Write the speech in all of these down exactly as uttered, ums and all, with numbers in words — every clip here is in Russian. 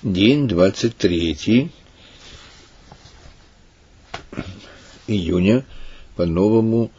День двадцать третий июня, по-новому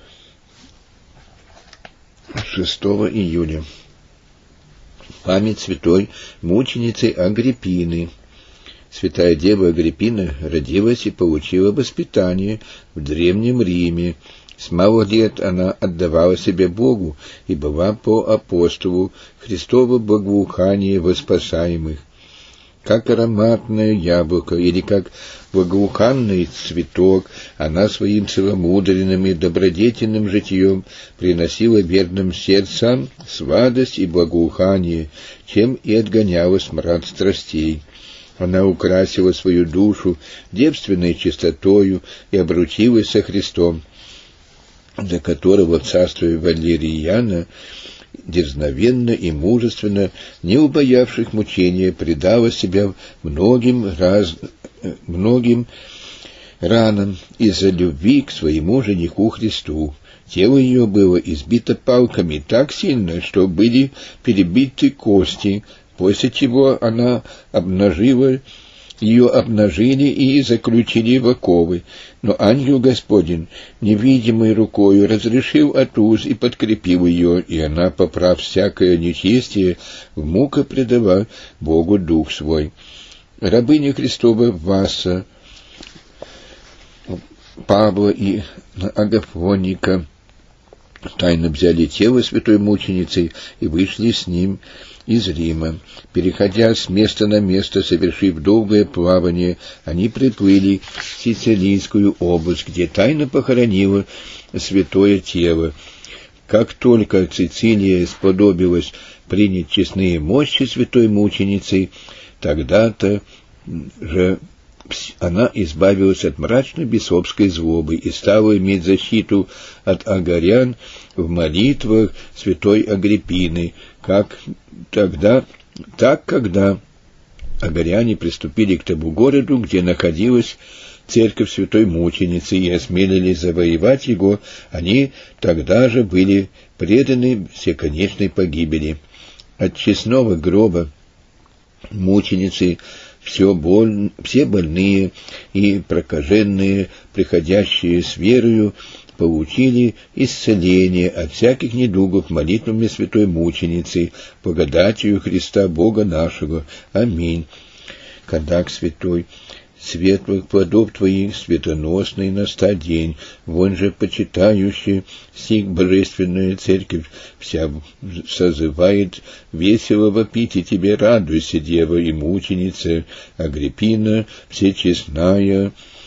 шестого июня. Память святой мученицы Агриппины. Святая Дева Агриппина родилась и получила воспитание в Древнем Риме. С малых лет она отдавала себя Богу и была по апостолу Христово благоухание воспасаемых. Как ароматное яблоко или как благоуханный цветок, она своим целомудренным и добродетельным житием приносила верным сердцам сладость и благоухание, чем и отгоняла смрад страстей. Она украсила свою душу девственной чистотою и обручилась со Христом, до которого в царстве Валерияна дерзновенно и мужественно, не убоявших мучения, предала себя многим, раз, многим ранам из-за любви к своему жениху Христу. Тело ее было избито палками так сильно, что были перебиты кости, после чего она обнажила ее обнажили и заключили в оковы. Но ангел Господень, невидимой рукою, разрешил от уз и подкрепил ее, и она, поправ всякое нечестие, в мука предала Богу дух свой. Рабыня Христова Васа, Павла и Агафоника тайно взяли тело святой мученицы и вышли с ним из Рима. Переходя с места на место, совершив долгое плавание, они приплыли в Сицилийскую область, где тайно похоронила святое тело. Как только Цицилия сподобилась принять честные мощи святой мученицы, тогда-то же она избавилась от мрачной бесовской злобы и стала иметь защиту от агарян в молитвах святой Агриппины, как тогда, так когда агаряне приступили к тому городу, где находилась церковь святой мученицы, и осмелились завоевать его, они тогда же были преданы всеконечной погибели. От честного гроба мученицы все, боль, все больные и прокаженные, приходящие с верою, получили исцеление от всяких недугов молитвами святой мученицы, благодатью Христа Бога нашего. Аминь. Кадак святой, светлых плодов твоих, светоносный настать день, вон же почитающий сих божественная церковь вся созывает весело вопите тебе, радуйся, дева и мученица Агриппина, всечестная,